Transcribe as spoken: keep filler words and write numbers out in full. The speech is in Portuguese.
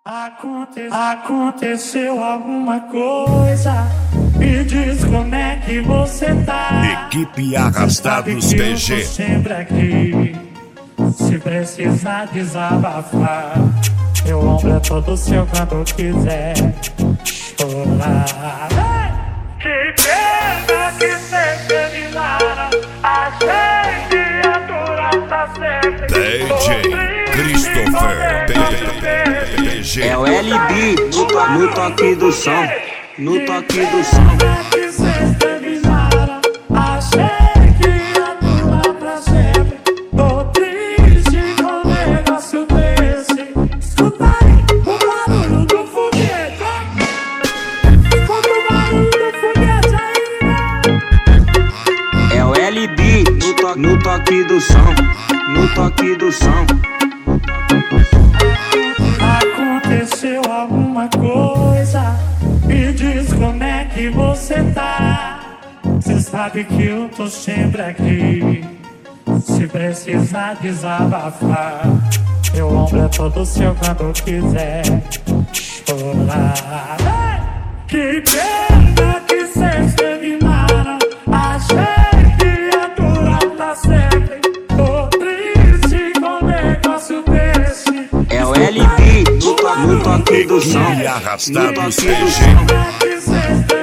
Aconte- Aconteceu alguma coisa, me diz como é que você tá. Equipe Arrastados Sabe que T eu G. tô sempre aqui, se precisar desabafar. Meu ombro é todo seu quando quiser chorar. Que pena que cê terminaram, achei que a dura tá sempre. D J Christopher T G. É o L B no, to no toque do som, no toque do som. Que cês terminaram, achei que ia durar pra sempre. Tô triste com um negócio desse. Escuta aí o barulho do foguete. Escuta o barulho do foguete aí. É o L B no, to no toque do som, no toque do som. Aconteceu alguma coisa, me diz como é que você tá. Cê sabe que eu tô sempre aqui, se precisar desabafar. Meu ombro é todo seu quando quiser chorar. Que pena que cês terminaram, achei que ia durar pra sempre. Tô triste com um negócio desse. É o L B no, to no toque do som, Equipe no Arrastados toque T do G. som. Que cês